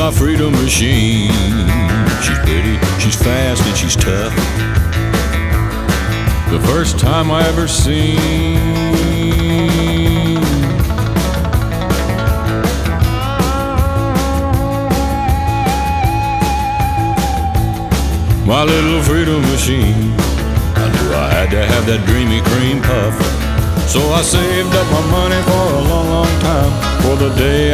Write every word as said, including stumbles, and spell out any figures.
my freedom machine. She's pretty, she's fast, and she's tough. The first time I ever seen my little freedom machine, I knew I had to have that dreamy cream puff. So I saved up my money for a long, long time, for the day